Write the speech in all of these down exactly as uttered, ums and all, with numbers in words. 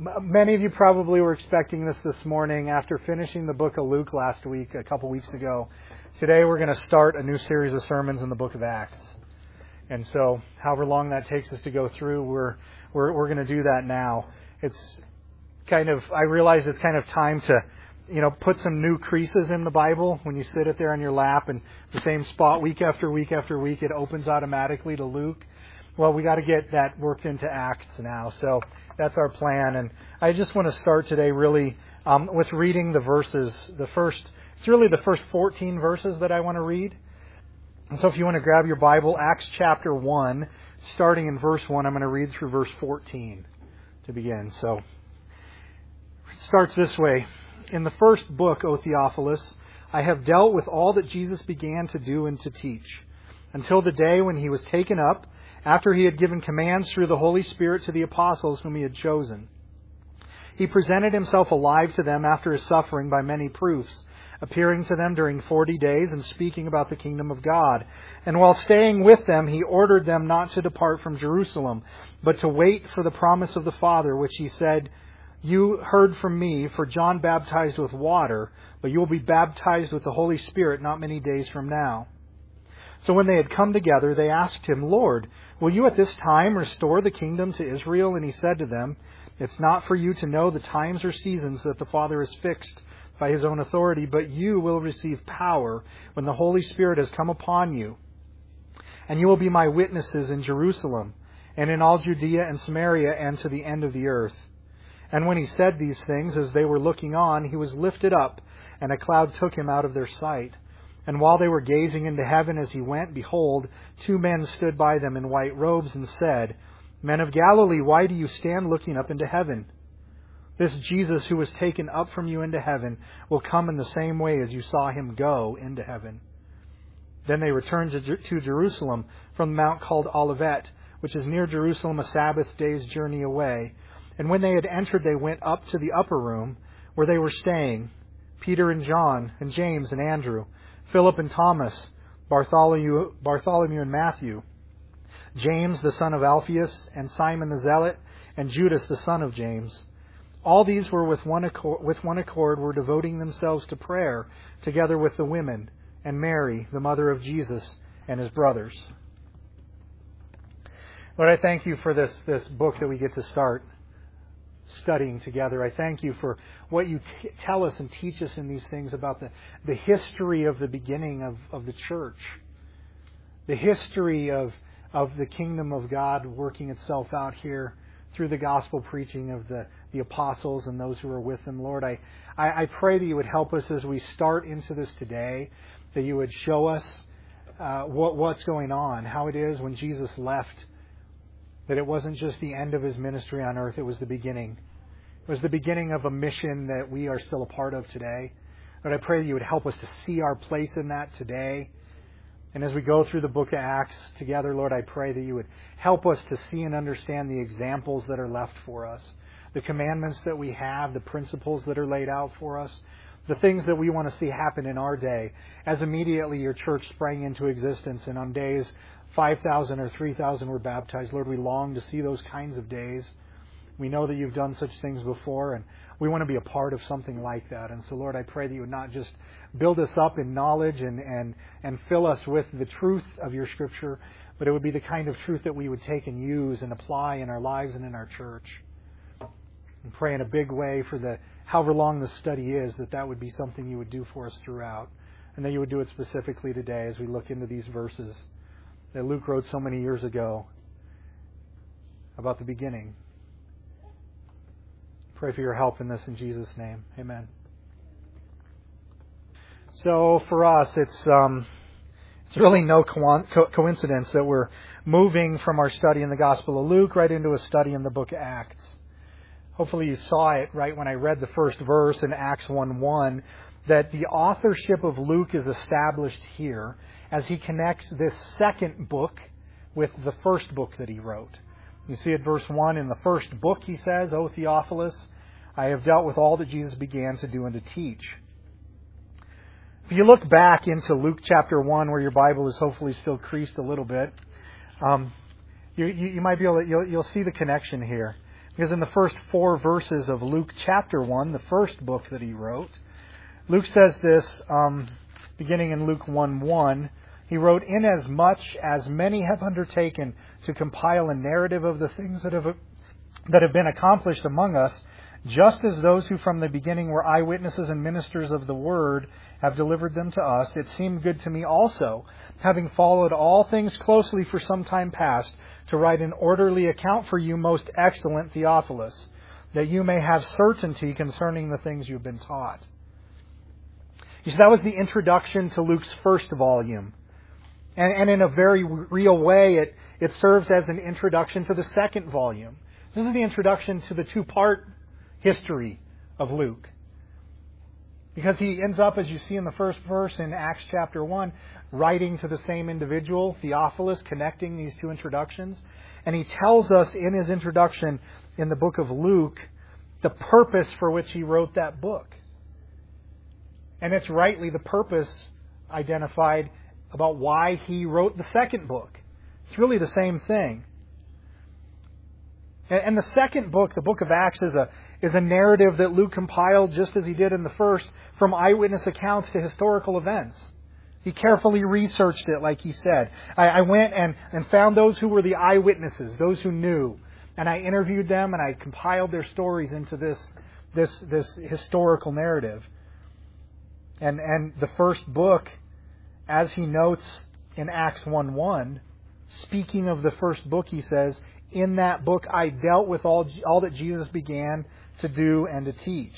Many of you probably were expecting this this morning after finishing the book of Luke last week, a couple weeks ago. Today we're going to start a new series of sermons in the book of Acts. And so, however long that takes us to go through, we're we're we're going to do that now. It's kind of, I realize it's kind of time to, you know, put some new creases in the Bible. When you sit it there on your lap and the same spot week after week after week, it opens automatically to Luke. Well, we got to get that worked into Acts now. So that's our plan. And I just want to start today really um, with reading the verses. The first, it's really the first fourteen verses that I want to read. And so if you want to grab your Bible, Acts chapter one, starting in verse one, I'm going to read through verse fourteen to begin. So it starts this way. In the first book, O Theophilus, I have dealt with all that Jesus began to do and to teach, until the day when he was taken up, after he had given commands through the Holy Spirit to the apostles whom he had chosen. He presented himself alive to them after his suffering by many proofs, appearing to them during forty days and speaking about the kingdom of God. And while staying with them, he ordered them not to depart from Jerusalem, but to wait for the promise of the Father, which he said, "You heard from me, for John baptized with water, but you will be baptized with the Holy Spirit not many days from now." So when they had come together, they asked him, "Lord, will you at this time restore the kingdom to Israel?" And he said to them, "It's not for you to know the times or seasons that the Father has fixed by his own authority, but you will receive power when the Holy Spirit has come upon you. And you will be my witnesses in Jerusalem and in all Judea and Samaria and to the end of the earth." And when he said these things, as they were looking on, he was lifted up, and a cloud took him out of their sight. And while they were gazing into heaven as he went, behold, two men stood by them in white robes and said, "Men of Galilee, why do you stand looking up into heaven? This Jesus who was taken up from you into heaven will come in the same way as you saw him go into heaven." Then they returned to, to Jerusalem from the mount called Olivet, which is near Jerusalem, a Sabbath day's journey away. And when they had entered, they went up to the upper room where they were staying, Peter and John and James and Andrew, Philip and Thomas, Bartholomew, Bartholomew and Matthew, James the son of Alphaeus, and Simon the Zealot, and Judas the son of James. All these were with one accord, with one accord were devoting themselves to prayer, together with the women, and Mary, the mother of Jesus, and his brothers. Lord, I thank you for this, this book that we get to start studying together. I thank you for what you t- tell us and teach us in these things about the, the history of the beginning of, of the church, the history of, of the kingdom of God working itself out here through the gospel preaching of the, the apostles and those who are with them. Lord, I, I, I pray that you would help us as we start into this today, that you would show us uh, what, what's going on, how it is when Jesus left, that it wasn't just the end of his ministry on earth, it was the beginning. It was the beginning of a mission that we are still a part of today. But I pray that you would help us to see our place in that today. And as we go through the book of Acts together, Lord, I pray that you would help us to see and understand the examples that are left for us, the commandments that we have, the principles that are laid out for us, the things that we want to see happen in our day, as immediately your church sprang into existence and on days five thousand or three thousand were baptized. Lord, we long to see those kinds of days. We know that you've done such things before, and we want to be a part of something like that. And so, Lord, I pray that you would not just build us up in knowledge and, and, and fill us with the truth of your Scripture, but it would be the kind of truth that we would take and use and apply in our lives and in our church. And pray in a big way for the however long the study is, that that would be something you would do for us throughout, and that you would do it specifically today as we look into these verses that Luke wrote so many years ago about the beginning. Pray for your help in this in Jesus' name. Amen. So for us, it's um, it's really no co- co- coincidence that we're moving from our study in the Gospel of Luke right into a study in the book of Acts. Hopefully you saw it right when I read the first verse in Acts one one, that the authorship of Luke is established here as he connects this second book with the first book that he wrote. You see at verse one, in the first book he says, "O Theophilus, I have dealt with all that Jesus began to do and to teach." If you look back into Luke chapter one, where your Bible is hopefully still creased a little bit, um, you, you, you might be able to, you'll, you'll see the connection here. Because in the first four verses of Luke chapter one, the first book that he wrote, Luke says this, um, beginning in Luke one one, he wrote, "Inasmuch as many have undertaken to compile a narrative of the things that have that have been accomplished among us, just as those who from the beginning were eyewitnesses and ministers of the word have delivered them to us, it seemed good to me also, having followed all things closely for some time past, to write an orderly account for you, most excellent Theophilus, that you may have certainty concerning the things you have been taught." You see, that was the introduction to Luke's first volume. And, and in a very real way, it, it serves as an introduction to the second volume. This is the introduction to the two-part history of Luke. Because he ends up, as you see in the first verse in Acts chapter one, writing to the same individual, Theophilus, connecting these two introductions. And he tells us in his introduction in the book of Luke the purpose for which he wrote that book. And it's rightly the purpose identified about why he wrote the second book. It's really the same thing. And the second book, the book of Acts, is a is a narrative that Luke compiled just as he did in the first, from eyewitness accounts to historical events. He carefully researched it, like he said. I, I went and, and found those who were the eyewitnesses, those who knew, and I interviewed them and I compiled their stories into this this this historical narrative. And and the first book, as he notes in Acts one one, speaking of the first book, he says, "In that book I dealt with all, all that Jesus began to do and to teach."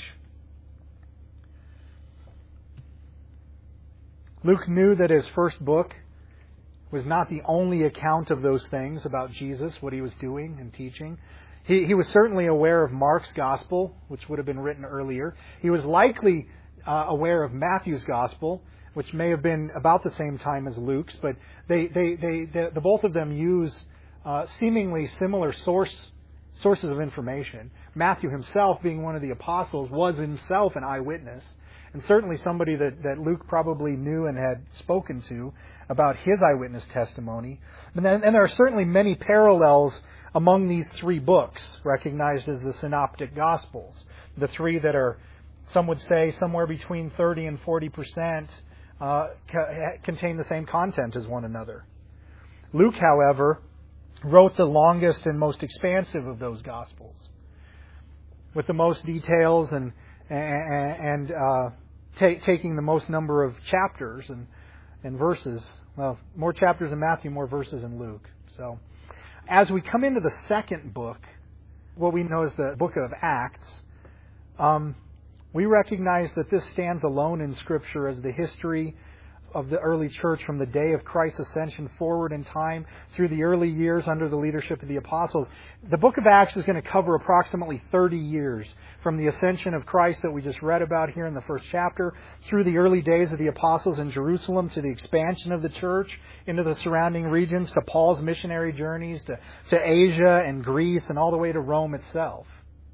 Luke knew that his first book was not the only account of those things about Jesus, what he was doing and teaching. He, he was certainly aware of Mark's gospel, which would have been written earlier. He was likely uh, aware of Matthew's gospel, which may have been about the same time as Luke's, but they, they, they, they the both of them use uh, seemingly similar source sources of information. Matthew himself, being one of the apostles, was himself an eyewitness, and certainly somebody that, that Luke probably knew and had spoken to about his eyewitness testimony. And, then, and there are certainly many parallels among these three books, recognized as the Synoptic Gospels. The three that are, some would say, somewhere between thirty and forty percent uh, contain the same content as one another. Luke, however, wrote the longest and most expansive of those Gospels, with the most details and and, and uh, ta- taking the most number of chapters and, and verses. Well, more chapters in Matthew, more verses in Luke. So, as we come into the second book, what we know as the book of Acts, um, we recognize that this stands alone in Scripture as the history of the early church from the day of Christ's ascension forward in time through the early years under the leadership of the apostles. The book of Acts is going to cover approximately thirty years from the ascension of Christ that we just read about here in the first chapter through the early days of the apostles in Jerusalem to the expansion of the church into the surrounding regions, to Paul's missionary journeys to, to Asia and Greece and all the way to Rome itself.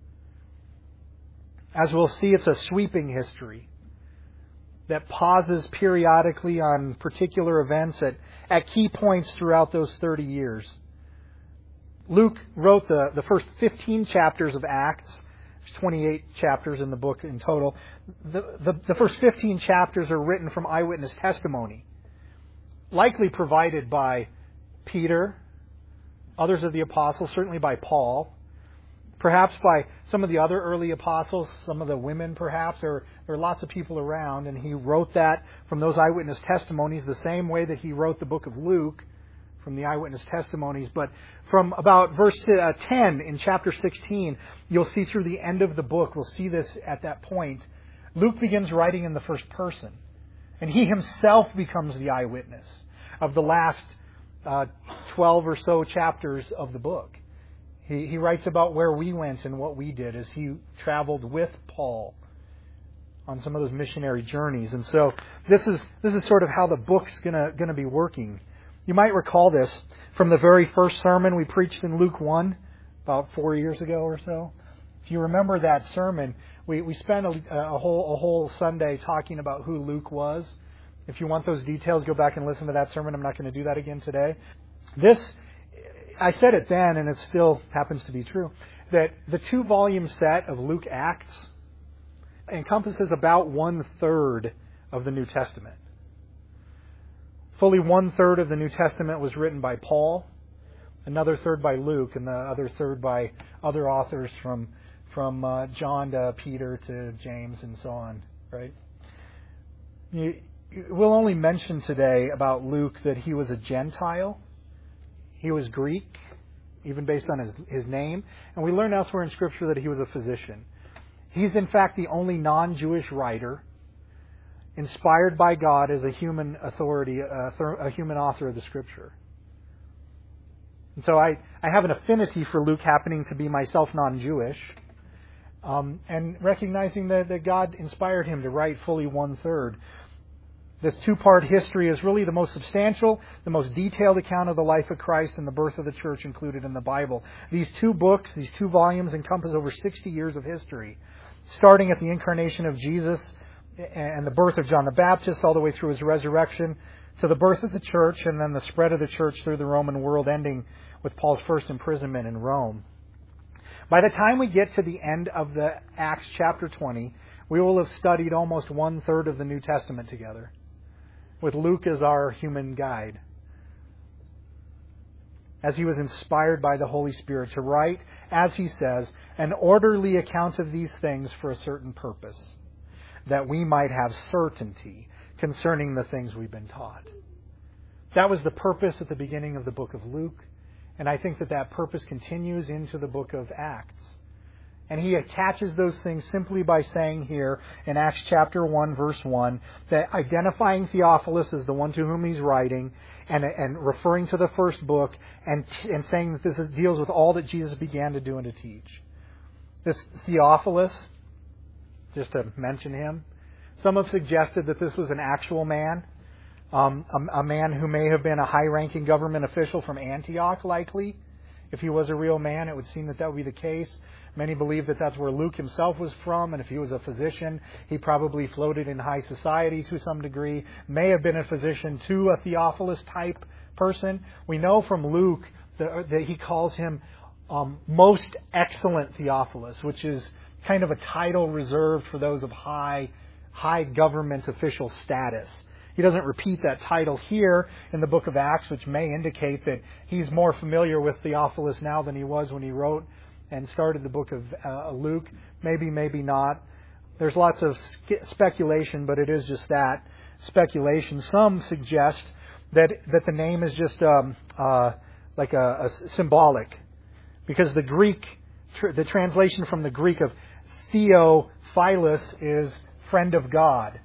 As we'll see, it's a sweeping history that pauses periodically on particular events at, at key points throughout those thirty years. Luke wrote the, the first fifteen chapters of Acts. There's twenty-eight chapters in the book in total. The, the, the first fifteen chapters are written from eyewitness testimony, likely provided by Peter, others of the apostles, certainly by Paul, perhaps by some of the other early apostles, some of the women perhaps. There, there are lots of people around, and he wrote that from those eyewitness testimonies the same way that he wrote the book of Luke from the eyewitness testimonies. But from about verse uh, ten in chapter sixteen, you'll see through the end of the book, we'll see this at that point, Luke begins writing in the first person. And he himself becomes the eyewitness of the last uh, twelve or so chapters of the book. He, he writes about where we went and what we did as he traveled with Paul on some of those missionary journeys. And so this is this is sort of how the book's gonna gonna be working. You might recall this from the very first sermon we preached in Luke one about four years ago or so. If you remember that sermon, we, we spent a, a whole a whole Sunday talking about who Luke was. If you want those details, go back and listen to that sermon. I'm not going to do that again today. This, I said it then, and it still happens to be true. that the two-volume set of Luke Acts encompasses about one-third of the New Testament. Fully one-third of the New Testament was written by Paul, another third by Luke, and the other third by other authors from from uh, John to Peter to James and so on, right? You, we'll only mention today about Luke that he was a Gentile. He was Greek, even based on his, his name. And we learn elsewhere in Scripture that he was a physician. He's, in fact, the only non-Jewish writer inspired by God as a human authority, a, a human author of the Scripture. And so I, I have an affinity for Luke, happening to be myself non-Jewish, um, and recognizing that, that God inspired him to write fully one-third. This two-part history is really the most substantial, the most detailed account of the life of Christ and the birth of the church included in the Bible. These two books, these two volumes, encompass over sixty years of history, starting at the incarnation of Jesus and the birth of John the Baptist, all the way through his resurrection, to the birth of the church, and then the spread of the church through the Roman world, ending with Paul's first imprisonment in Rome. By the time we get to the end of the Acts chapter twenty, we will have studied almost one-third of the New Testament together, with Luke as our human guide, as he was inspired by the Holy Spirit to write, as he says, an orderly account of these things for a certain purpose, that we might have certainty concerning the things we've been taught. That was the purpose at the beginning of the book of Luke, and I think that that purpose continues into the book of Acts. And he attaches those things simply by saying here in Acts chapter one, verse one, that identifying Theophilus as the one to whom he's writing, and, and referring to the first book, and, and saying that this is, deals with all that Jesus began to do and to teach. This Theophilus, just to mention him, some have suggested that this was an actual man, um, a, a man who may have been a high-ranking government official from Antioch, likely. If he was a real man, it would seem that that would be the case. Many believe that that's where Luke himself was from, and if he was a physician, he probably floated in high society to some degree, may have been a physician to a Theophilus-type person. We know from Luke that, that he calls him um, most excellent Theophilus, which is kind of a title reserved for those of high, high government official status. He doesn't repeat that title here in the book of Acts, which may indicate that he's more familiar with Theophilus now than he was when he wrote and started the book of uh, Luke. Maybe, maybe not. There's lots of speculation, but it is just that, speculation. Some suggest that that the name is just um, uh, like a, a symbolic, because the Greek, tr- the translation from the Greek of Theophilus is friend of God.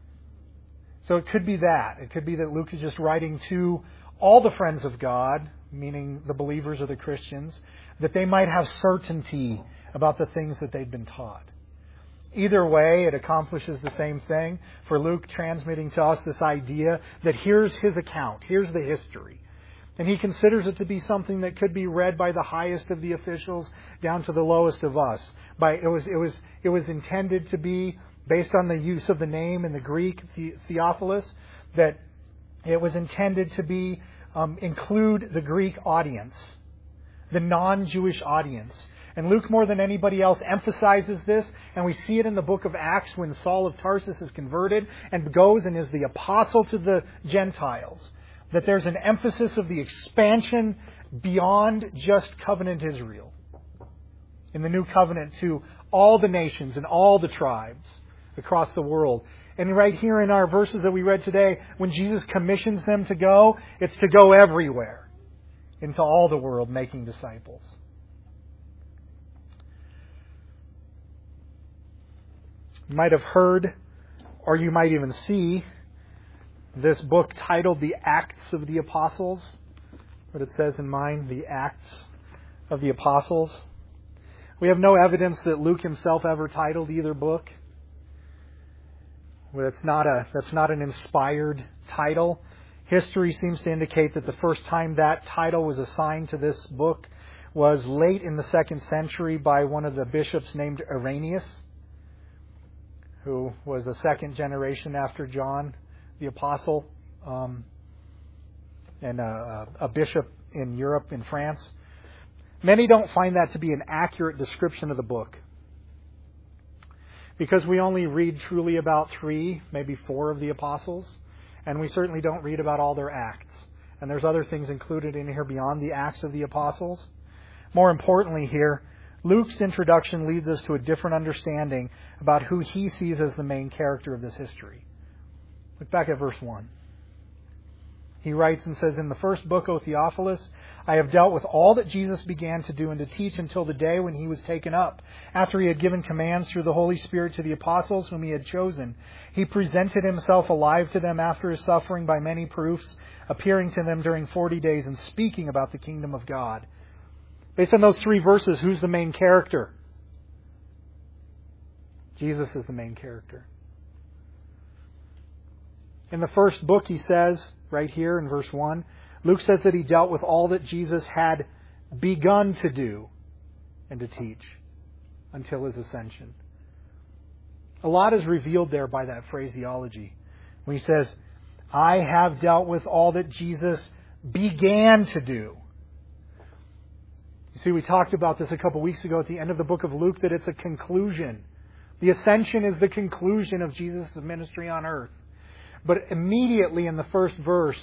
So it could be that. It could be that Luke is just writing to all the friends of God, meaning the believers or the Christians, that they might have certainty about the things that they've been taught. Either way, it accomplishes the same thing for Luke, transmitting to us this idea that here's his account, here's the history. And he considers it to be something that could be read by the highest of the officials down to the lowest of us. By it was it was it was intended to be, based on the use of the name in the Greek, Theophilus, that it was intended to be um, include the Greek audience, the non-Jewish audience. And Luke, more than anybody else, emphasizes this, and we see it in the book of Acts when Saul of Tarsus is converted and goes and is the apostle to the Gentiles, that there's an emphasis of the expansion beyond just covenant Israel, in the new covenant to all the nations and all the tribes across the world. And right here in our verses that we read today, when Jesus commissions them to go, it's to go everywhere, into all the world, making disciples. You might have heard, or you might even see, this book titled The Acts of the Apostles. What it says in mine, The Acts of the Apostles. We have no evidence that Luke himself ever titled either book. Well, that's not a that's not an inspired title. History seems to indicate that the first time that title was assigned to this book was late in the second century by one of the bishops named Irenaeus, who was a second generation after John the Apostle, um, and a, a bishop in Europe, in France. Many don't find that to be an accurate description of the book, because we only read truly about three, maybe four of the apostles, and we certainly don't read about all their acts. And there's other things included in here beyond the acts of the apostles. More importantly here, Luke's introduction leads us to a different understanding about who he sees as the main character of this history. Look back at verse one. He writes and says, "In the first book, O Theophilus, I have dealt with all that Jesus began to do and to teach until the day when he was taken up. After he had given commands through the Holy Spirit to the apostles whom he had chosen, he presented himself alive to them after his suffering by many proofs, appearing to them during forty days and speaking about the kingdom of God." Based on those three verses, who's the main character? Jesus is the main character. In the first book, he says, right here in verse one, Luke says that he dealt with all that Jesus had begun to do and to teach until his ascension. A lot is revealed there by that phraseology. When he says, I have dealt with all that Jesus began to do. You see, we talked about this a couple weeks ago at the end of the book of Luke, that it's a conclusion. The ascension is the conclusion of Jesus' ministry on earth. But immediately in the first verse,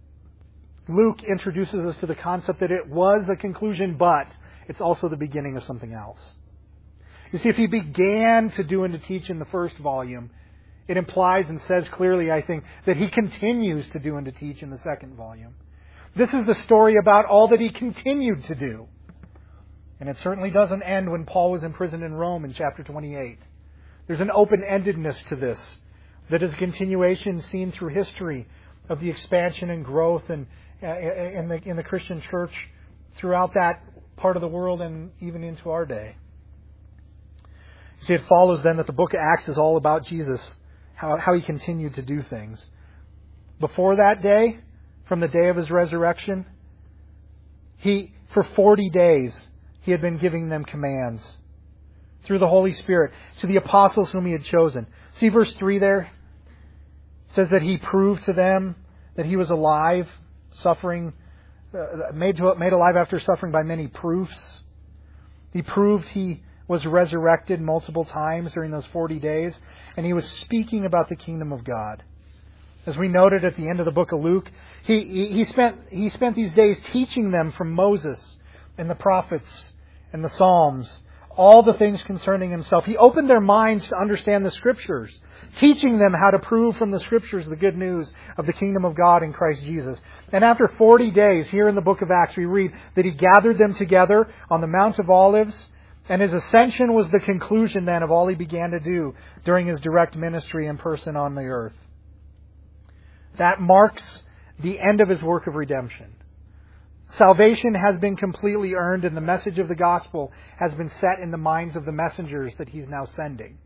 Luke introduces us to the concept that it was a conclusion, but it's also the beginning of something else. You see, if he began to do and to teach in the first volume, it implies and says clearly, I think, that he continues to do and to teach in the second volume. This is the story about all that he continued to do. And it certainly doesn't end when Paul was imprisoned in Rome in chapter twenty-eight. There's an open-endedness to this that is a continuation seen through history of the expansion and growth and uh, in the in the Christian church throughout that part of the world and even into our day. You see, it follows then that the book of Acts is all about Jesus, how, how he continued to do things. Before that day, from the day of his resurrection, he, for forty days, he had been giving them commands through the Holy Spirit to the apostles whom he had chosen. See verse three there? It says that he proved to them that he was alive, suffering, uh, made, to, made alive after suffering by many proofs. He proved he was resurrected multiple times during those forty days, and he was speaking about the kingdom of God. As we noted at the end of the book of Luke, he, he, he spent he spent these days teaching them from Moses and the prophets and the Psalms, all the things concerning himself. He opened their minds to understand the Scriptures, teaching them how to prove from the Scriptures the good news of the kingdom of God in Christ Jesus. And after forty days, here in the book of Acts, we read that he gathered them together on the Mount of Olives, and his ascension was the conclusion then of all he began to do during his direct ministry in person on the earth. That marks the end of his work of redemption. Salvation has been completely earned, and the message of the gospel has been set in the minds of the messengers that he's now sending.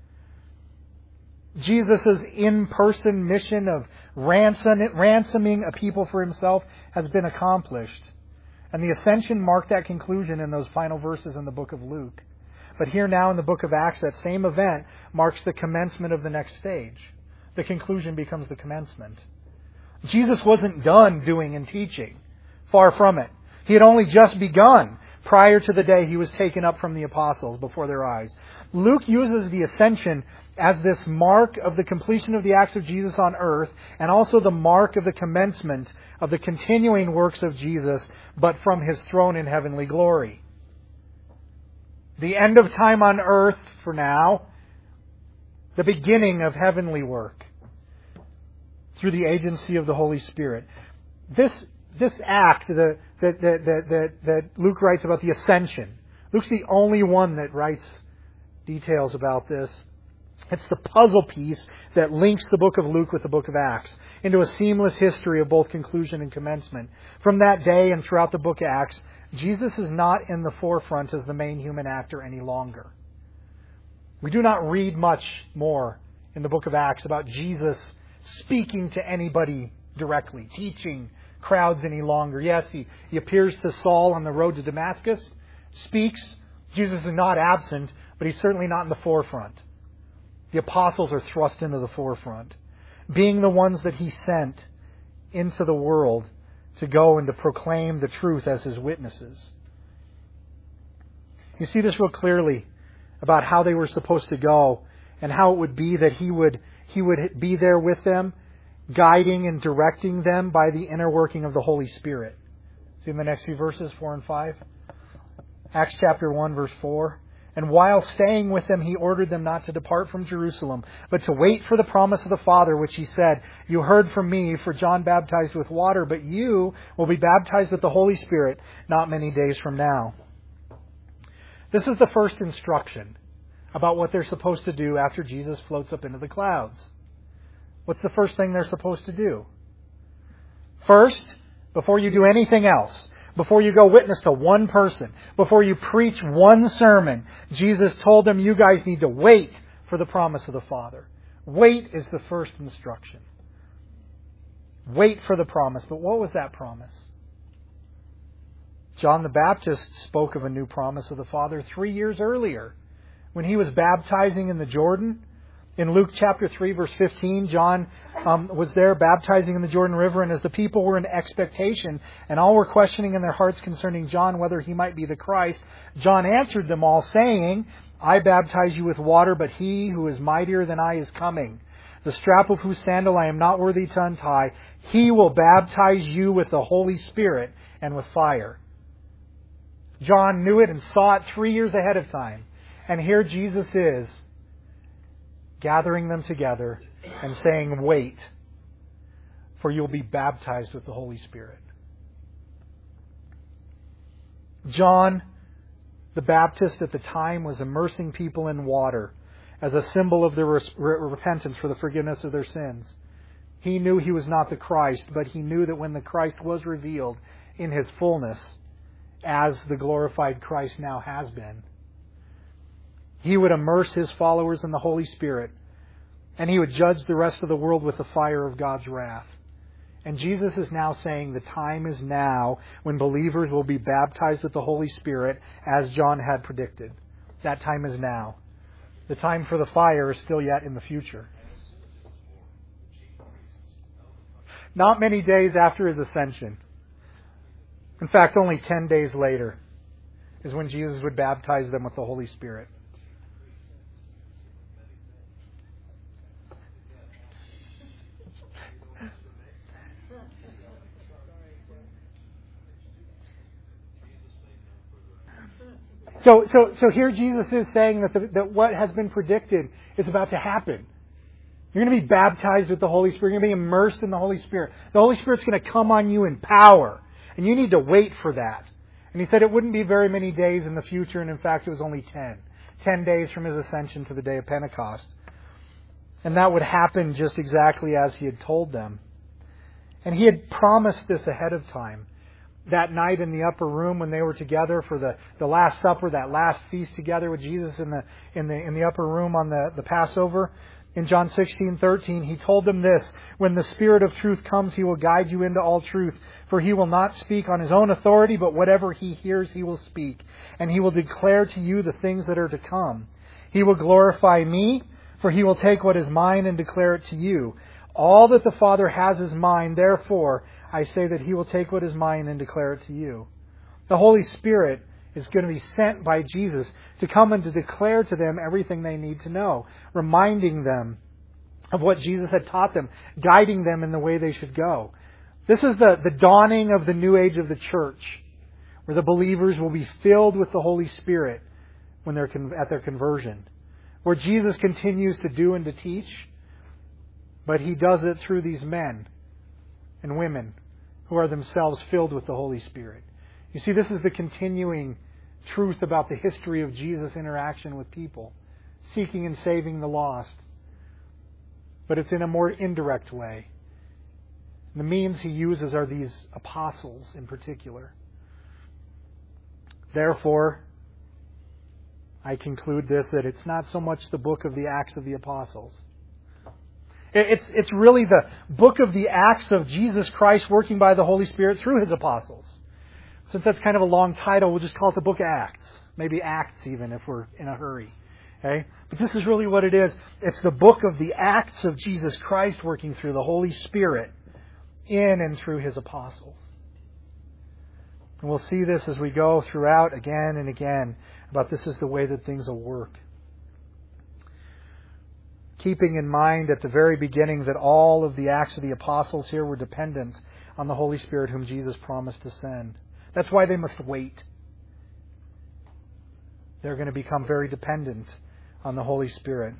Jesus' in-person mission of ransom, ransoming a people for himself has been accomplished. And the ascension marked that conclusion in those final verses in the book of Luke. But here now in the book of Acts, that same event marks the commencement of the next stage. The conclusion becomes the commencement. Jesus wasn't done doing and teaching. Far from it. He had only just begun prior to the day he was taken up from the apostles before their eyes. Luke uses the ascension as this mark of the completion of the acts of Jesus on earth, and also the mark of the commencement of the continuing works of Jesus, but from his throne in heavenly glory. The end of time on earth for now, the beginning of heavenly work through the agency of the Holy Spirit. This This act that, that, that, that, that Luke writes about the ascension, Luke's the only one that writes details about this. It's the puzzle piece that links the book of Luke with the book of Acts into a seamless history of both conclusion and commencement. From that day and throughout the book of Acts, Jesus is not in the forefront as the main human actor any longer. We do not read much more in the book of Acts about Jesus speaking to anybody directly, teaching crowds any longer. Yes, he, he appears to Saul on the road to Damascus, speaks. Jesus is not absent, but he's certainly not in the forefront. The apostles are thrust into the forefront, being the ones that he sent into the world to go and to proclaim the truth as his witnesses. You see this real clearly about how they were supposed to go and how it would be that He would He would be there with them, guiding and directing them by the inner working of the Holy Spirit. See in the next few verses, four and five. Acts chapter one, verse four. And while staying with them, He ordered them not to depart from Jerusalem, but to wait for the promise of the Father, which He said, "You heard from me, for John baptized with water, but you will be baptized with the Holy Spirit not many days from now." This is the first instruction about what they're supposed to do after Jesus floats up into the clouds. What's the first thing they're supposed to do? First, before you do anything else, before you go witness to one person, before you preach one sermon, Jesus told them, you guys need to wait for the promise of the Father. Wait is the first instruction. Wait for the promise. But what was that promise? John the Baptist spoke of a new promise of the Father three years earlier when he was baptizing in the Jordan. In Luke chapter three, verse fifteen, John um, was there baptizing in the Jordan River, and as the people were in expectation and all were questioning in their hearts concerning John whether he might be the Christ, John answered them all, saying, "I baptize you with water, but he who is mightier than I is coming, the strap of whose sandal I am not worthy to untie. He will baptize you with the Holy Spirit and with fire." John knew it and saw it three years ahead of time. And here Jesus is, gathering them together and saying, "Wait, for you'll be baptized with the Holy Spirit." John the Baptist at the time was immersing people in water as a symbol of their repentance for the forgiveness of their sins. He knew he was not the Christ, but he knew that when the Christ was revealed in His fullness, as the glorified Christ now has been, He would immerse His followers in the Holy Spirit, and He would judge the rest of the world with the fire of God's wrath. And Jesus is now saying the time is now when believers will be baptized with the Holy Spirit as John had predicted. That time is now. The time for the fire is still yet in the future. Not many days after His ascension. In fact, only ten days later is when Jesus would baptize them with the Holy Spirit. So, so, so here Jesus is saying that, the, that what has been predicted is about to happen. You're going to be baptized with the Holy Spirit. You're going to be immersed in the Holy Spirit. The Holy Spirit's going to come on you in power. And you need to wait for that. And He said it wouldn't be very many days in the future. And in fact, it was only ten. Ten days from His ascension to the day of Pentecost. And that would happen just exactly as He had told them. And He had promised this ahead of time. That night in the upper room when they were together for the, the Last Supper, that last feast together with Jesus in the in the in the upper room on the, the Passover. In John sixteen thirteen, He told them this: "When the Spirit of truth comes, He will guide you into all truth. For He will not speak on His own authority, but whatever He hears, He will speak. And He will declare to you the things that are to come. He will glorify Me, for He will take what is mine and declare it to you. All that the Father has is mine, therefore I say that He will take what is mine and declare it to you." The Holy Spirit is going to be sent by Jesus to come and to declare to them everything they need to know, reminding them of what Jesus had taught them, guiding them in the way they should go. This is the, the dawning of the new age of the church, where the believers will be filled with the Holy Spirit when they're con- at their conversion, where Jesus continues to do and to teach, but He does it through these men and women who are themselves filled with the Holy Spirit. You see, this is the continuing truth about the history of Jesus' interaction with people, seeking and saving the lost. But it's in a more indirect way. The means He uses are these apostles in particular. Therefore, I conclude this, that it's not so much the book of the Acts of the Apostles. It's, it's really the book of the Acts of Jesus Christ working by the Holy Spirit through His apostles. Since that's kind of a long title, we'll just call it the book of Acts. Maybe Acts even if we're in a hurry. Okay? But this is really what it is. It's the book of the Acts of Jesus Christ working through the Holy Spirit in and through His apostles. And we'll see this as we go throughout again and again about this is the way that things will work. Keeping in mind at the very beginning that all of the Acts of the Apostles here were dependent on the Holy Spirit whom Jesus promised to send. That's why they must wait. They're going to become very dependent on the Holy Spirit.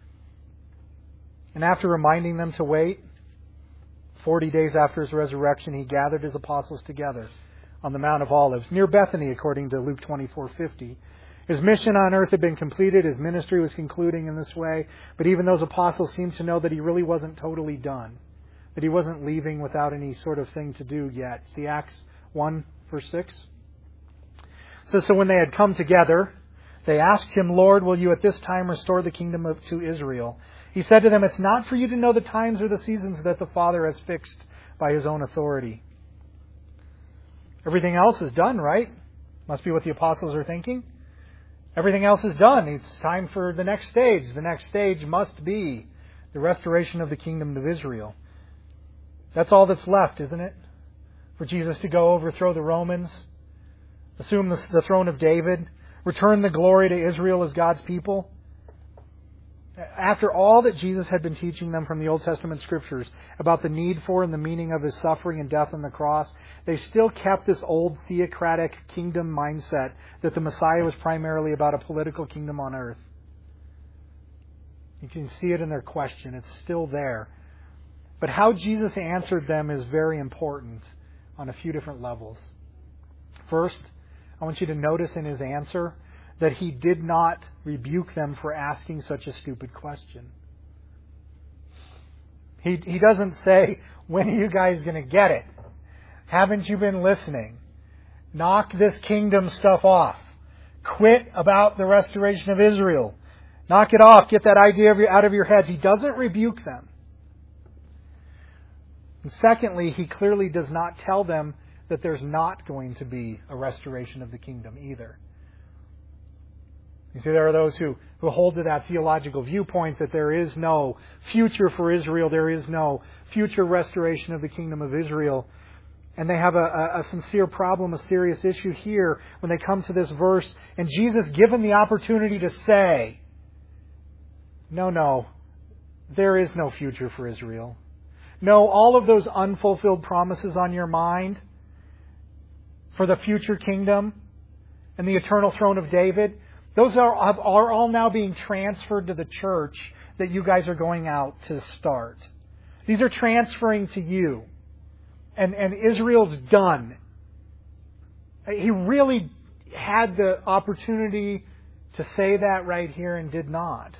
And after reminding them to wait, forty days after His resurrection, He gathered His apostles together on the Mount of Olives, near Bethany, according to Luke twenty-four fifty. His mission on earth had been completed. His ministry was concluding in this way. But even those apostles seemed to know that He really wasn't totally done, that He wasn't leaving without any sort of thing to do yet. See Acts one, verse six? So, so when they had come together, they asked Him, Lord, will You at this time restore the kingdom of, to Israel? He said to them, it's not for you to know the times or the seasons that the Father has fixed by His own authority. Everything else is done, right? Must be what the apostles are thinking. Everything else is done. It's time for the next stage. The next stage must be the restoration of the kingdom of Israel. That's all that's left, isn't it? For Jesus to go overthrow the Romans, assume the, the throne of David, return the glory to Israel as God's people. After all that Jesus had been teaching them from the Old Testament Scriptures about the need for and the meaning of His suffering and death on the cross, they still kept this old theocratic kingdom mindset that the Messiah was primarily about a political kingdom on earth. You can see it in their question. It's still there. But how Jesus answered them is very important on a few different levels. First, I want you to notice in His answer that He did not rebuke them for asking such a stupid question. He, he doesn't say, when are you guys going to get it? Haven't you been listening? Knock this kingdom stuff off. Quit about the restoration of Israel. Knock it off. Get that idea out of your heads. He doesn't rebuke them. And secondly, He clearly does not tell them that there's not going to be a restoration of the kingdom either. You see, there are those who, who hold to that theological viewpoint that there is no future for Israel, there is no future restoration of the kingdom of Israel. And they have a, a, a sincere problem, a serious issue here when they come to this verse. And Jesus, given the opportunity to say, no, no, there is no future for Israel. No, all of those unfulfilled promises on your mind for the future kingdom and the eternal throne of David, those are, are all now being transferred to the church that you guys are going out to start. These are transferring to you. And, and Israel's done. He really had the opportunity to say that right here and did not.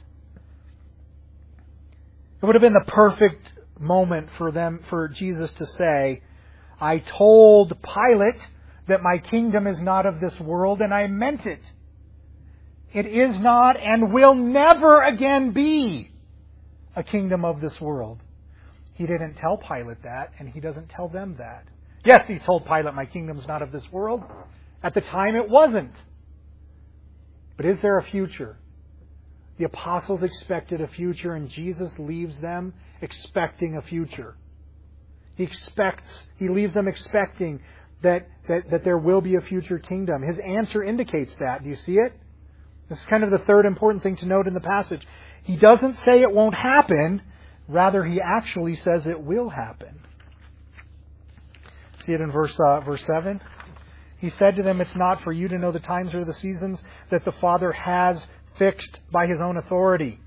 It would have been the perfect moment for them, for Jesus to say, I told Pilate that my kingdom is not of this world, and I meant it. It is not and will never again be a kingdom of this world. He didn't tell Pilate that, and He doesn't tell them that. Yes, He told Pilate, my kingdom is not of this world. At the time, it wasn't. But is there a future? The apostles expected a future, and Jesus leaves them expecting a future. He expects, He leaves them expecting that, that, that there will be a future kingdom. His answer indicates that. Do you see it? This is kind of the third important thing to note in the passage. He doesn't say it won't happen. Rather, He actually says it will happen. See it in verse uh, verse seven? He said to them, it's not for you to know the times or the seasons that the Father has fixed by His own authority.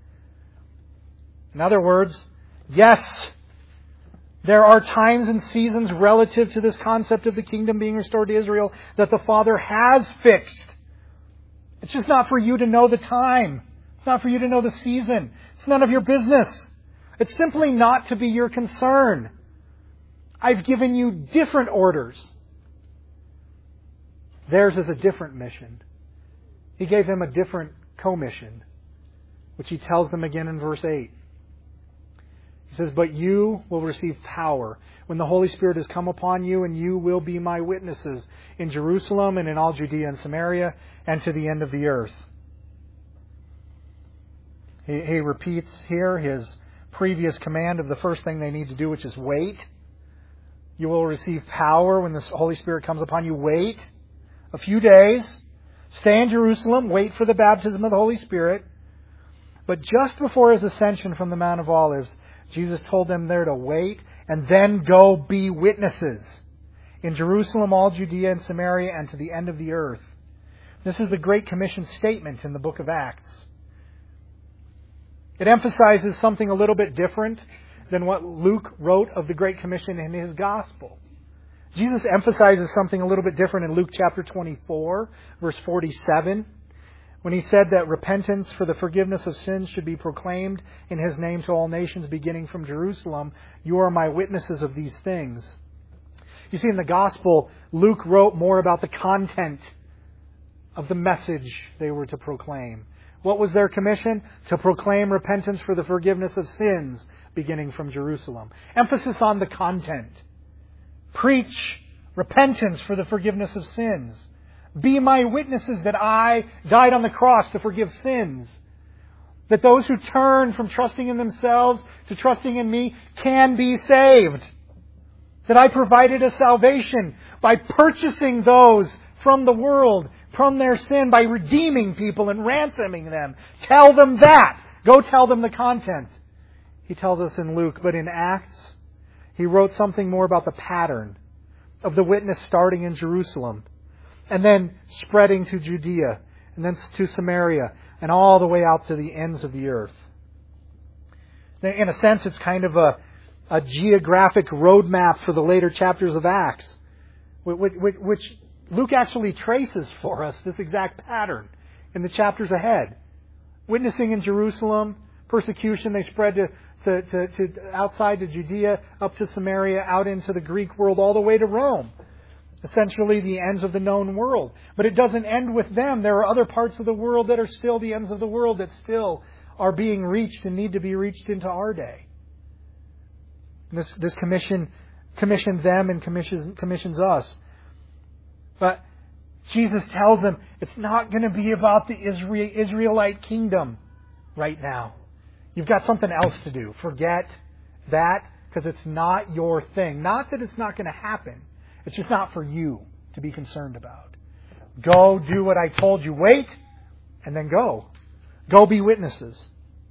In other words, yes, there are times and seasons relative to this concept of the kingdom being restored to Israel that the Father has fixed. It's just not for you to know the time. It's not for you to know the season. It's none of your business. It's simply not to be your concern. I've given you different orders. Theirs is a different mission. He gave them a different commission, which He tells them again in verse eight. He says, but you will receive power when the Holy Spirit has come upon you, and you will be my witnesses in Jerusalem and in all Judea and Samaria and to the end of the earth. He, he repeats here His previous command of the first thing they need to do, which is wait. You will receive power when the Holy Spirit comes upon you. Wait a few days. Stay in Jerusalem. Wait for the baptism of the Holy Spirit. But just before His ascension from the Mount of Olives, Jesus told them there to wait and then go be witnesses in Jerusalem, all Judea and Samaria, and to the end of the earth. This is the Great Commission statement in the book of Acts. It emphasizes something a little bit different than what Luke wrote of the Great Commission in his Gospel. Jesus emphasizes something a little bit different in Luke chapter twenty-four, verse forty-seven, when He said that repentance for the forgiveness of sins should be proclaimed in His name to all nations, beginning from Jerusalem. You are my witnesses of these things. You see, in the Gospel, Luke wrote more about the content of the message they were to proclaim. What was their commission? To proclaim repentance for the forgiveness of sins, beginning from Jerusalem. Emphasis on the content. Preach repentance for the forgiveness of sins. Be my witnesses that I died on the cross to forgive sins. That those who turn from trusting in themselves to trusting in me can be saved. That I provided a salvation by purchasing those from the world, from their sin, by redeeming people and ransoming them. Tell them that. Go tell them the content. He tells us in Luke, but in Acts, He wrote something more about the pattern of the witness starting in Jerusalem and then spreading to Judea and then to Samaria and all the way out to the ends of the earth. In a sense, it's kind of a, a geographic roadmap for the later chapters of Acts, which, which, which Luke actually traces for us this exact pattern in the chapters ahead. Witnessing in Jerusalem, persecution, they spread to, to, to, to outside to Judea, up to Samaria, out into the Greek world, all the way to Rome. Essentially the ends of the known world. But it doesn't end with them. There are other parts of the world that are still the ends of the world that still are being reached and need to be reached into our day. This, this commission commissioned them and commissions, commissions us. But Jesus tells them it's not going to be about the Israel, Israelite kingdom right now. You've got something else to do. Forget that because it's not your thing. Not that it's not going to happen. It's just not for you to be concerned about. Go do what I told you. Wait and then go. Go be witnesses.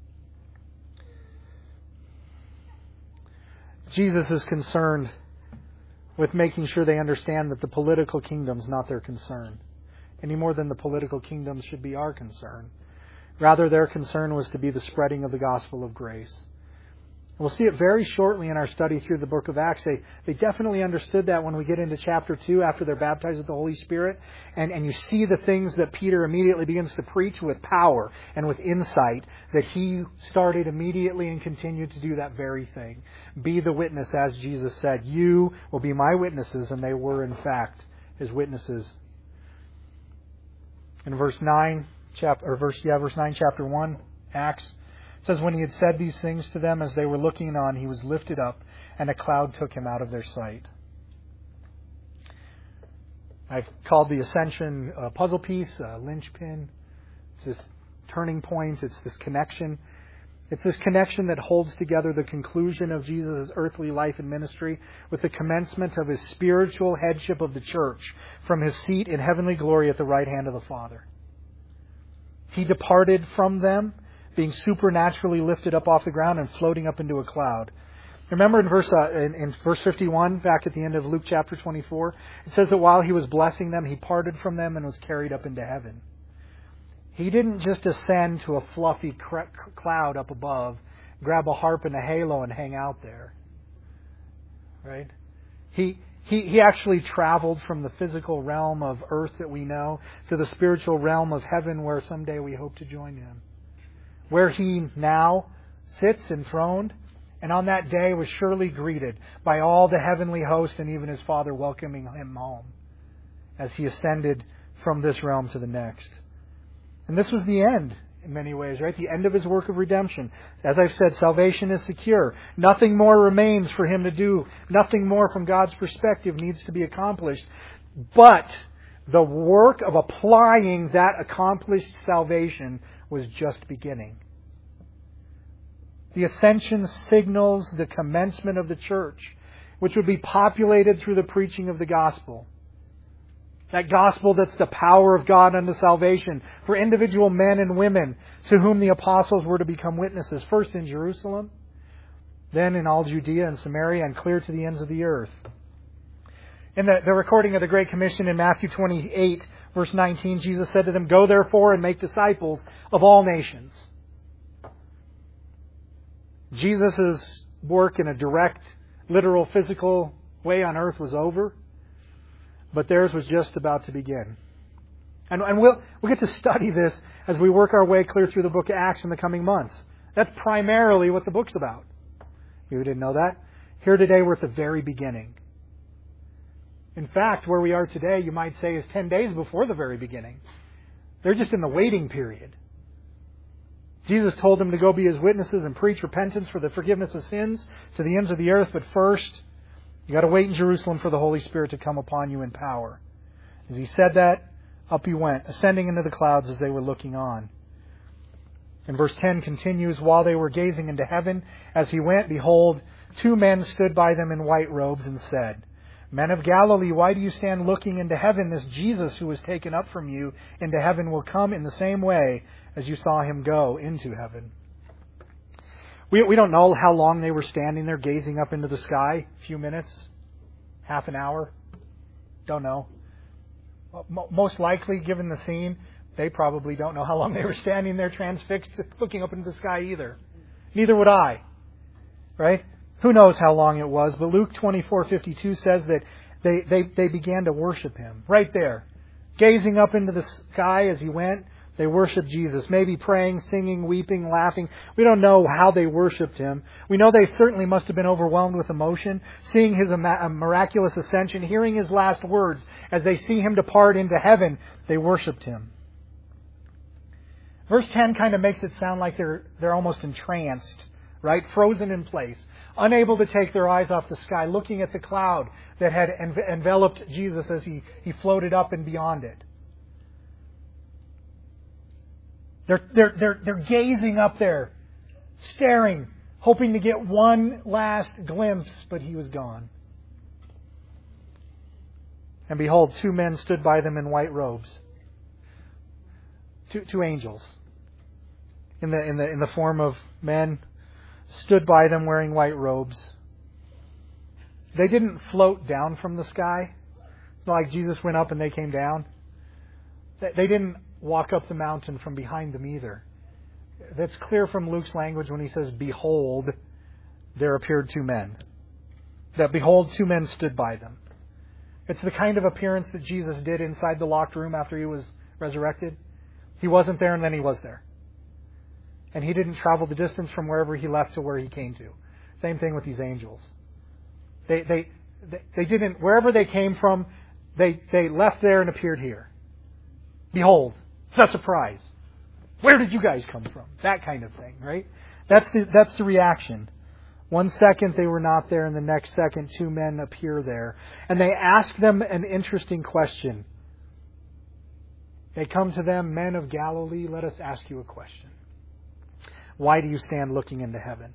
Jesus is concerned with making sure they understand that the political kingdom's not their concern, any more than the political kingdom should be our concern. Rather, their concern was to be the spreading of the gospel of grace. We'll see it very shortly in our study through the book of Acts. They, they definitely understood that when we get into chapter two, after they're baptized with the Holy Spirit. And, and you see the things that Peter immediately begins to preach with power and with insight, that he started immediately and continued to do that very thing. Be the witness, as Jesus said. You will be my witnesses, and they were, in fact, His witnesses. In verse nine, chapter, or verse, yeah, verse nine, chapter one, Acts, it says, when He had said these things to them as they were looking on, He was lifted up, and a cloud took Him out of their sight. I've called the ascension a puzzle piece, a linchpin. It's this turning point. It's this connection. It's this connection that holds together the conclusion of Jesus' earthly life and ministry with the commencement of His spiritual headship of the church from His seat in heavenly glory at the right hand of the Father. He departed from them, being supernaturally lifted up off the ground and floating up into a cloud. Remember in verse uh, in, in verse fifty-one, back at the end of Luke chapter twenty-four, it says that while He was blessing them, He parted from them and was carried up into heaven. He didn't just ascend to a fluffy cr- cloud up above, grab a harp and a halo and hang out there. Right? He He, he actually traveled from the physical realm of earth that we know to the spiritual realm of heaven, where someday we hope to join Him. Where He now sits enthroned, and on that day was surely greeted by all the heavenly host and even His Father welcoming Him home as He ascended from this realm to the next. And this was the end in many ways, right? The end of His work of redemption. As I've said, salvation is secure. Nothing more remains for Him to do. Nothing more from God's perspective needs to be accomplished. But the work of applying that accomplished salvation was just beginning. The ascension signals the commencement of the church. which would be populated through the preaching of the gospel. That gospel that's the power of God unto salvation for individual men and women to whom the apostles were to become witnesses, first in Jerusalem, then in all Judea and Samaria, and clear to the ends of the earth. In the, the recording of the Great Commission in Matthew twenty-eight, verse nineteen, Jesus said to them, "Go therefore and make disciples of all nations." Jesus' work in a direct, literal, physical way on earth was over, but theirs was just about to begin. And, and we'll, we'll get to study this as we work our way clear through the book of Acts in the coming months. That's primarily what the book's about. You didn't know that? Here today we're at the very beginning. In fact, where we are today, you might say, is ten days before the very beginning. They're just in the waiting period. Jesus told them to go be His witnesses and preach repentance for the forgiveness of sins to the ends of the earth. But first, you got to wait in Jerusalem for the Holy Spirit to come upon you in power. As He said that, up He went, ascending into the clouds as they were looking on. And verse ten continues, "While they were gazing into heaven, as He went, behold, two men stood by them in white robes and said, 'Men of Galilee, why do you stand looking into heaven? This Jesus who was taken up from you into heaven will come in the same way as you saw Him go into heaven.'" We, we don't know how long they were standing there gazing up into the sky. A few minutes? Half an hour? Don't know. Most likely, given the scene, they probably don't know how long they were standing there transfixed looking up into the sky either. Neither would I. Right? Who knows how long it was, but Luke twenty-four fifty-two says that they, they, they began to worship Him. Right there. Gazing up into the sky as He went, they worshiped Jesus. Maybe praying, singing, weeping, laughing. We don't know how they worshiped Him. We know they certainly must have been overwhelmed with emotion, seeing His miraculous ascension, hearing His last words. As they see Him depart into heaven, they worshiped Him. Verse ten kind of makes it sound like they're, they're almost entranced, right? Frozen in place. Unable to take their eyes off the sky, looking at the cloud that had enveloped Jesus as he, he floated up and beyond it. They're, they're, they're, they're gazing up there, staring, hoping to get one last glimpse, but He was gone. And behold, two men stood by them in white robes. Two, two angels in the, in the, in the form of men stood by them wearing white robes. They didn't float down from the sky. It's not like Jesus went up and they came down. They didn't walk up the mountain from behind them either. That's clear from Luke's language when he says, "Behold, there appeared two men." That behold, two men stood by them. It's the kind of appearance that Jesus did inside the locked room after He was resurrected. He wasn't there and then He was there. And He didn't travel the distance from wherever He left to where He came to. Same thing with these angels. They they they, they didn't, wherever they came from, they, they left there and appeared here. Behold, it's not a surprise. Where did you guys come from? That kind of thing, right? That's the that's the reaction. One second they were not there, and the next second two men appear there. And they ask them an interesting question. They come to them, "Men of Galilee, let us ask you a question. Why do you stand looking into heaven?"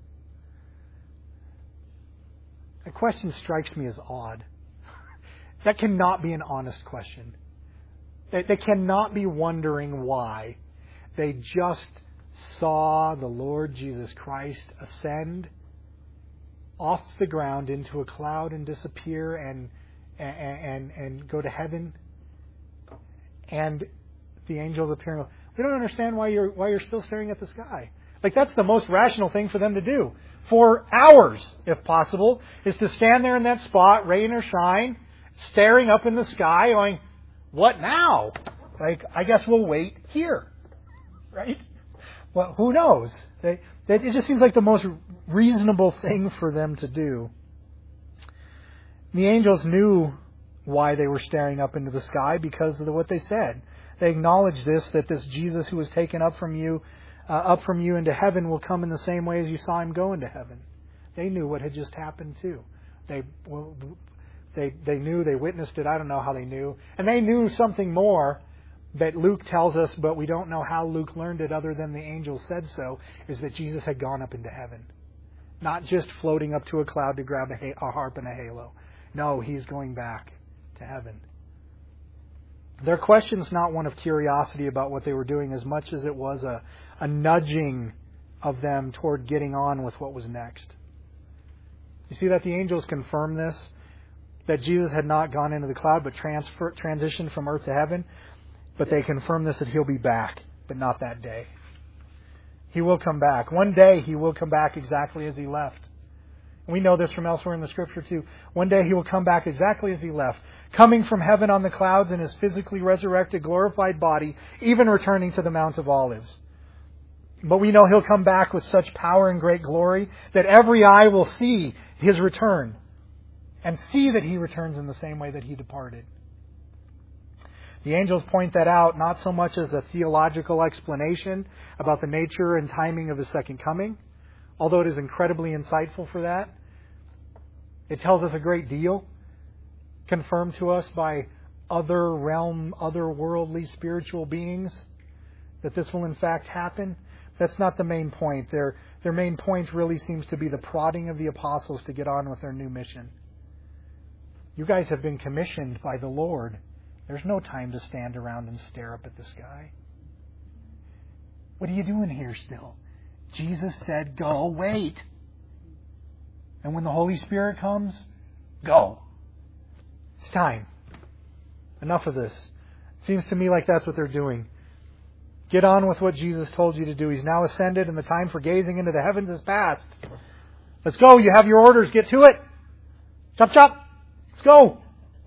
That question strikes me as odd. That cannot be an honest question. They, they cannot be wondering why. They just saw the Lord Jesus Christ ascend off the ground into a cloud and disappear and and and, and go to heaven. And the angels appear. We don't understand why you're why you're still staring at the sky. Like, that's the most rational thing for them to do. For hours, if possible, is to stand there in that spot, rain or shine, staring up in the sky, going, "What now?" Like, I guess we'll wait here. Right? Well, who knows? They, they, it just seems like the most reasonable thing for them to do. The angels knew why they were staring up into the sky because of what they said. They acknowledged this, that this Jesus who was taken up from you, uh, up from you into heaven will come in the same way as you saw Him go into heaven. They knew what had just happened too. They, well, they, they knew, they witnessed it. I don't know how they knew. And they knew something more that Luke tells us, but we don't know how Luke learned it other than the angel said so, is that Jesus had gone up into heaven. Not just floating up to a cloud to grab a, ha- a harp and a halo. No, He's going back to heaven. Their question's not one of curiosity about what they were doing as much as it was a, a nudging of them toward getting on with what was next. You see that the angels confirm this, that Jesus had not gone into the cloud but transfer, transitioned from earth to heaven, but they confirm this that He'll be back, but not that day. He will come back. One day He will come back exactly as He left. We know this from elsewhere in the Scripture too. One day He will come back exactly as He left, coming from heaven on the clouds in His physically resurrected, glorified body, even returning to the Mount of Olives. But we know He'll come back with such power and great glory that every eye will see His return and see that He returns in the same way that He departed. The angels point that out not so much as a theological explanation about the nature and timing of His second coming, although it is incredibly insightful for that. It tells us a great deal, confirmed to us by other realm, otherworldly spiritual beings, that this will in fact happen. That's not the main point. Their, their main point really seems to be the prodding of the apostles to get on with their new mission. You guys have been commissioned by the Lord. There's no time to stand around and stare up at the sky. What are you doing here still? Jesus said, go wait. And when the Holy Spirit comes, go. It's time. Enough of this. Seems to me like that's what they're doing. Get on with what Jesus told you to do. He's now ascended and the time for gazing into the heavens is past. Let's go. You have your orders. Get to it. Chop, chop. Let's go.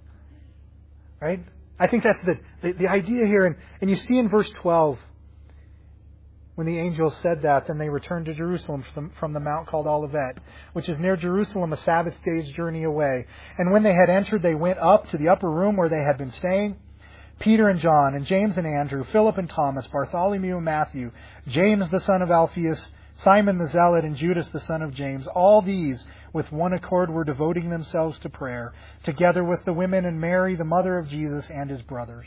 Right? I think that's the, the, the idea here. And, and you see in verse twelve, when the angels said that, then they returned to Jerusalem from, from the mount called Olivet, which is near Jerusalem, a Sabbath day's journey away. And when they had entered, they went up to the upper room where they had been staying. Peter and John, and James and Andrew, Philip and Thomas, Bartholomew and Matthew, James the son of Alphaeus, Simon the Zealot, and Judas the son of James, all these with one accord were devoting themselves to prayer, together with the women and Mary, the mother of Jesus, and His brothers.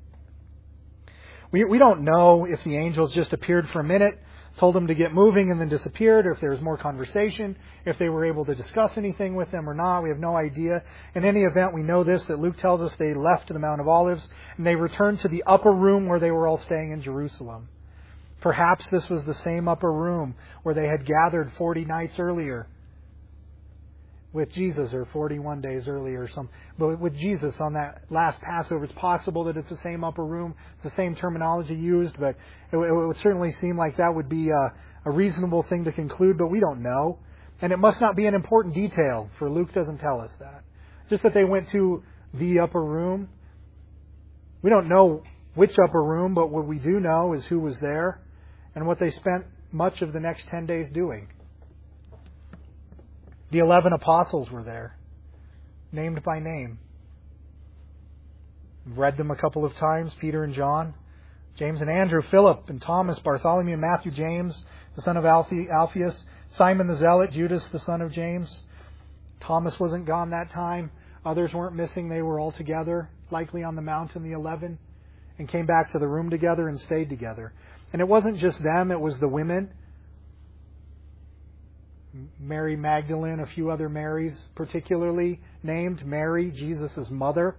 We, we don't know if the angels just appeared for a minute, told them to get moving and then disappeared, or if there was more conversation, if they were able to discuss anything with them or not. We have no idea. In any event, we know this, that Luke tells us they left the Mount of Olives and they returned to the upper room where they were all staying in Jerusalem. Perhaps this was the same upper room where they had gathered forty nights earlier with Jesus, or forty-one days earlier, or some, but with Jesus on that last Passover. It's possible that it's the same upper room, it's the same terminology used, but it, it would certainly seem like that would be a, a reasonable thing to conclude, but we don't know. And it must not be an important detail, for Luke doesn't tell us that. Just that they went to the upper room. We don't know which upper room, but what we do know is who was there and what they spent much of the next ten days doing. The eleven apostles were there, named by name. We've read them a couple of times, Peter and John, James and Andrew, Philip and Thomas, Bartholomew, Matthew, James, the son of Alphaeus, Simon the Zealot, Judas, the son of James. Thomas wasn't gone that time. Others weren't missing. They were all together, likely on the mountain, the eleven, and came back to the room together and stayed together. And it wasn't just them, it was the women. Mary Magdalene, a few other Marys particularly named, Mary, Jesus' mother,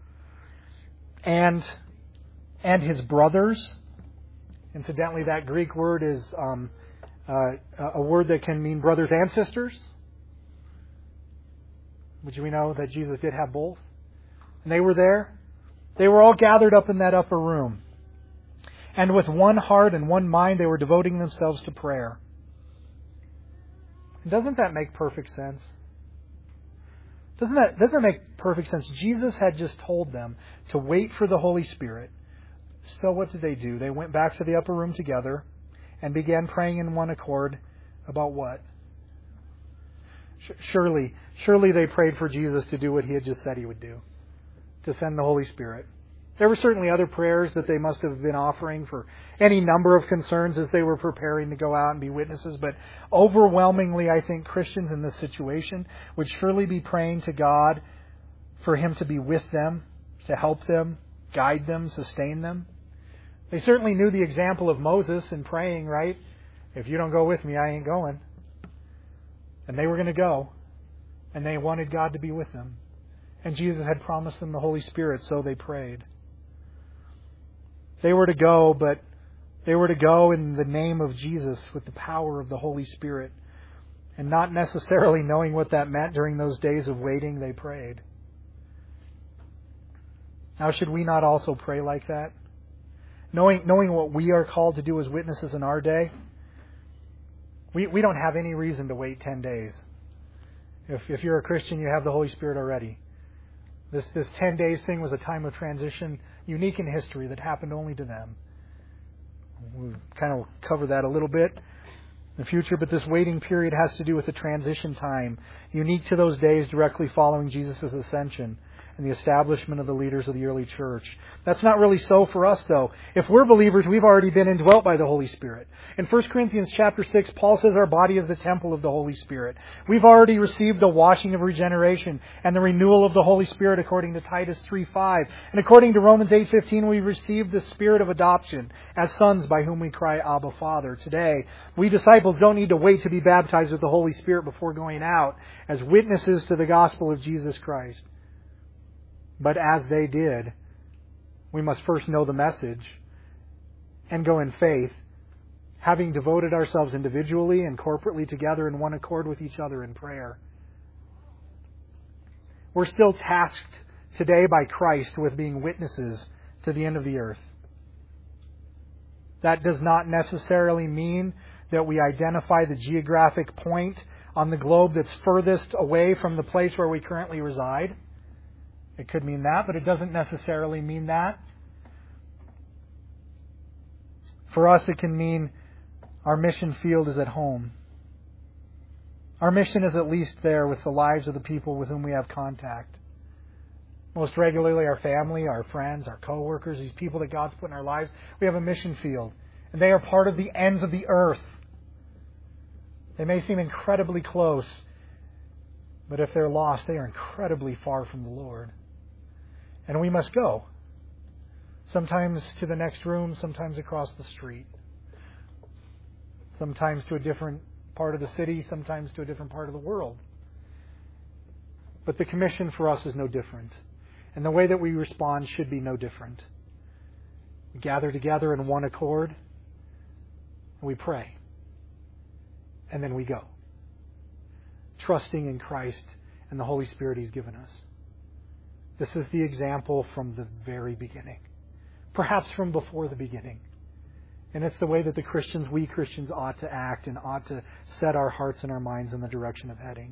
and and his brothers. Incidentally, that Greek word is um, uh, a word that can mean brothers and sisters, which we know that Jesus did have both. And they were there. They were all gathered up in that upper room. And with one heart and one mind, they were devoting themselves to prayer. Doesn't that make perfect sense? Doesn't that doesn't that make perfect sense? Jesus had just told them to wait for the Holy Spirit. So what did they do? They went back to the upper room together and began praying in one accord about what? Surely, surely they prayed for Jesus to do what He had just said He would do, to send the Holy Spirit. There were certainly other prayers that they must have been offering for any number of concerns as they were preparing to go out and be witnesses. But overwhelmingly, I think Christians in this situation would surely be praying to God for Him to be with them, to help them, guide them, sustain them. They certainly knew the example of Moses in praying, right? If you don't go with me, I ain't going. And they were going to go. And they wanted God to be with them. And Jesus had promised them the Holy Spirit, so they prayed. They were to go, but they were to go in the name of Jesus with the power of the Holy Spirit. And not necessarily knowing what that meant during those days of waiting, they prayed. Now, should we not also pray like that? Knowing, knowing what we are called to do as witnesses in our day, we, we don't have any reason to wait ten days. If, if you're a Christian, you have the Holy Spirit already. This, this ten days thing was a time of transition, unique in history, that happened only to them. We'll kind of cover that a little bit in the future, but this waiting period has to do with the transition time, unique to those days directly following Jesus' ascension and the establishment of the leaders of the early church. That's not really so for us, though. If we're believers, we've already been indwelt by the Holy Spirit. In First Corinthians chapter six, Paul says our body is the temple of the Holy Spirit. We've already received the washing of regeneration and the renewal of the Holy Spirit according to Titus three five. And according to Romans eight fifteen, we've received the Spirit of adoption as sons by whom we cry, Abba, Father. Today, we disciples don't need to wait to be baptized with the Holy Spirit before going out as witnesses to the gospel of Jesus Christ. But as they did, we must first know the message and go in faith, having devoted ourselves individually and corporately together in one accord with each other in prayer. We're still tasked today by Christ with being witnesses to the end of the earth. That does not necessarily mean that we identify the geographic point on the globe that's furthest away from the place where we currently reside. It could mean that, but it doesn't necessarily mean that. For us, it can mean our mission field is at home. Our mission is at least there with the lives of the people with whom we have contact. Most regularly, our family, our friends, our co-workers, these people that God's put in our lives, we have a mission field. And they are part of the ends of the earth. They may seem incredibly close, but if they're lost, they are incredibly far from the Lord. And we must go. Sometimes to the next room, sometimes across the street. Sometimes to a different part of the city, sometimes to a different part of the world. But the commission for us is no different. And the way that we respond should be no different. We gather together in one accord, and we pray. And then we go. Trusting in Christ and the Holy Spirit He's given us. This is the example from the very beginning. Perhaps from before the beginning. And it's the way that the Christians, we Christians, ought to act and ought to set our hearts and our minds in the direction of heading.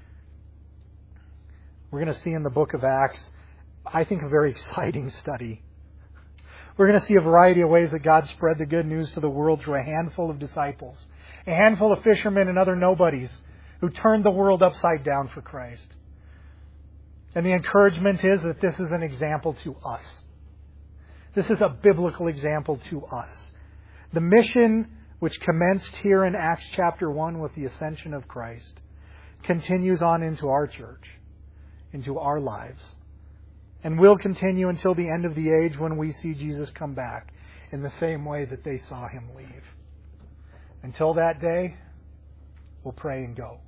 We're going to see in the book of Acts, I think, a very exciting study. We're going to see a variety of ways that God spread the good news to the world through a handful of disciples. A handful of fishermen and other nobodies who turned the world upside down for Christ. And the encouragement is that this is an example to us. This is a biblical example to us. The mission, which commenced here in Acts chapter one with the ascension of Christ, continues on into our church, into our lives, and will continue until the end of the age when we see Jesus come back in the same way that they saw Him leave. Until that day, we'll pray and go.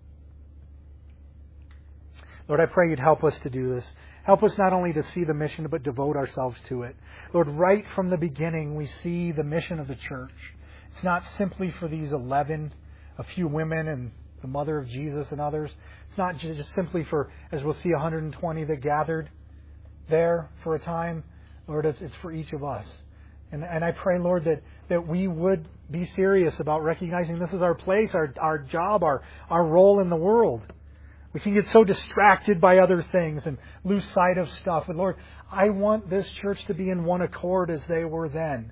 Lord, I pray You'd help us to do this. Help us not only to see the mission, but devote ourselves to it. Lord, right from the beginning, we see the mission of the church. It's not simply for these eleven, a few women and the mother of Jesus and others. It's not just simply for, as we'll see, one hundred twenty that gathered there for a time. Lord, it's, it's for each of us. And, and I pray, Lord, that, that we would be serious about recognizing this is our place, our, our job, our, our role in the world. We can get so distracted by other things and lose sight of stuff. But Lord, I want this church to be in one accord as they were then.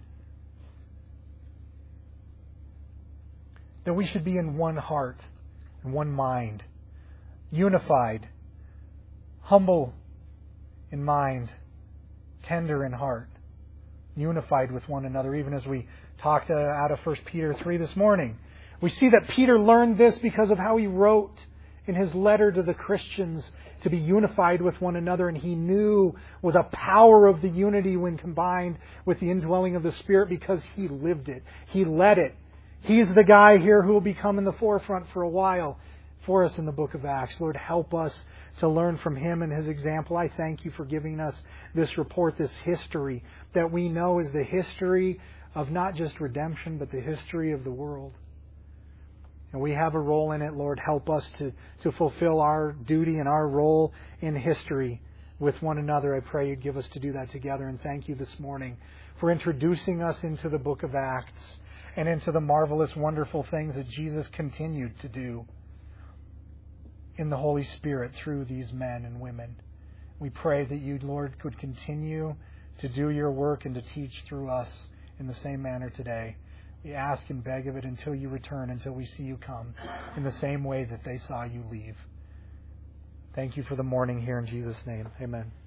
That we should be in one heart and one mind, unified, humble in mind, tender in heart, unified with one another, even as we talked uh, out of First Peter three this morning. We see that Peter learned this because of how he wrote in his letter to the Christians to be unified with one another, and he knew with the power of the unity when combined with the indwelling of the Spirit because he lived it. He led it. He's the guy here who will become in the forefront for a while. for us in the book of Acts. Lord, help us to learn from him and his example. I thank you for giving us this report, this history that we know is the history of not just redemption, but the history of the world. And we have a role in it. Lord, help us to, to fulfill our duty and our role in history with one another. I pray you'd give us to do that together. And thank you this morning for introducing us into the book of Acts and into the marvelous, wonderful things that Jesus continued to do in the Holy Spirit through these men and women. We pray that you, Lord, could continue to do your work and to teach through us in the same manner today. We ask and beg of it until you return, until we see you come in the same way that they saw you leave. Thank you for the morning here in Jesus' name. Amen.